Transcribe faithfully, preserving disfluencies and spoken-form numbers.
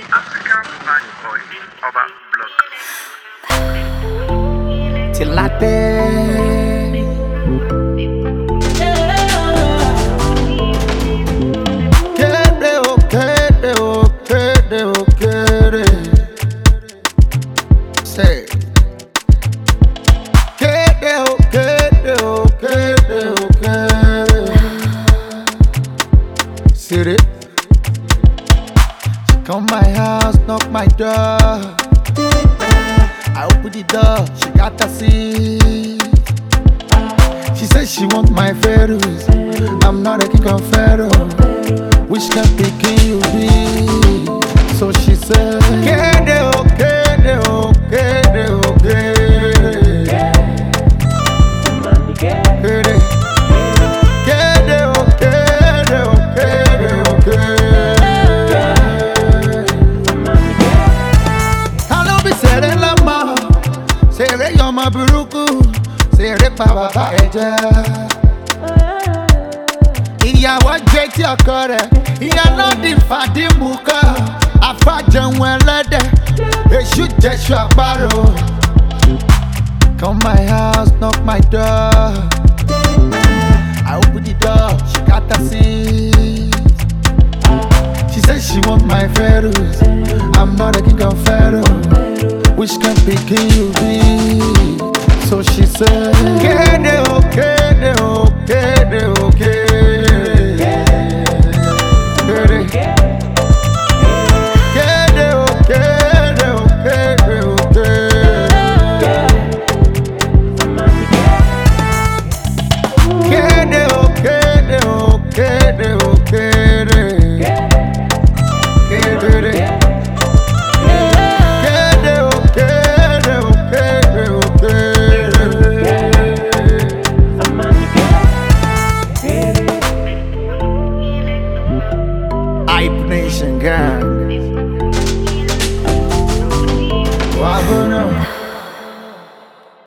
African bad boy, Oba Block. Till I die. Kere o kere o kere o kere. Say. Kere o kere o kere o kere. See it? She come my house, knock my door. I open the door, she got a seat. She said she want my pharaohs. I'm not a king of pharaoh. Which can be king you be? So she said, Kede o, kede o, kede o, kede. Kede. Kede o, kede o, kede o, kede. Hello, be sere lama, sere yoma buruku, sere pa baba eja. Ìyàwó jẹ́ tí ọkọ rẹ̀, ìyá náà di fàdímùkọ́, àfàjẹun ẹlẹ́dẹ̀, èṣù jẹ̀ṣù àparò. Come my house, knock my door. I open the door, she got a seat. She said she want my pharaohs. I'm not a king of pharaoh. Which can be king you be? So she said, Kede o, kede o, kede o, kede.